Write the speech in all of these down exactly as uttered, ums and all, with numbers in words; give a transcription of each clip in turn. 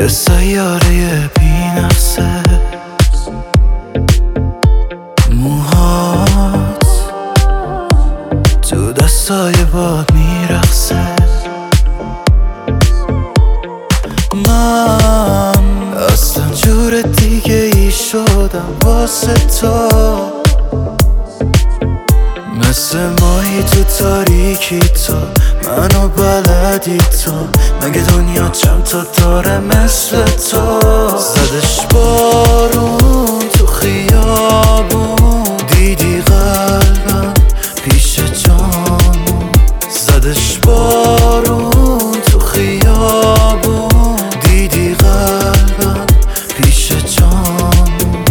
یه سیاره بی نفسه، موهات تو دستای باد میرقصه. من اصلا جور دیگه ای شدم واسه تو، مثل ماهی تو تاریکی تو، منو بلدی تو. مگه دنیا چند تا داره مثل تو؟ زدش بارون تو خیابون، دیدی قلبم پیش جامون. زدش بارون تو خیابون، دیدی قلبم پیش جامون.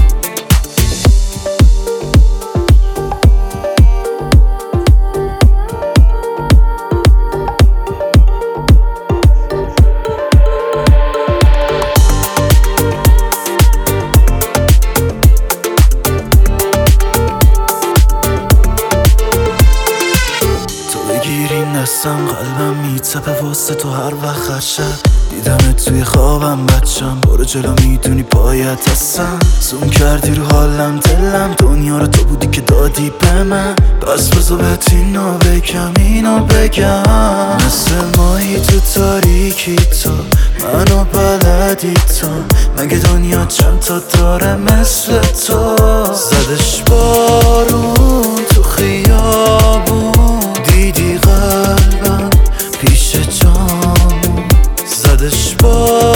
بگیرین دستم قلبم میتپه واسه تو هر وقت هر شب. دیدمت توی خوابم بچم، برو جلو میدونی باید هستم. زوم کردی رو حالم دلم، دنیا رو تو بودی که دادی به من. بس بزا بهت اینو بگم اینو بگم، مثل ماهی تو تاریکی تو، منو بلدی تو. مگه دنیا چند تا داره مثل تو؟ زدش بارون تو خیابون، دیدی قلبم پیش جامون. زدش بارون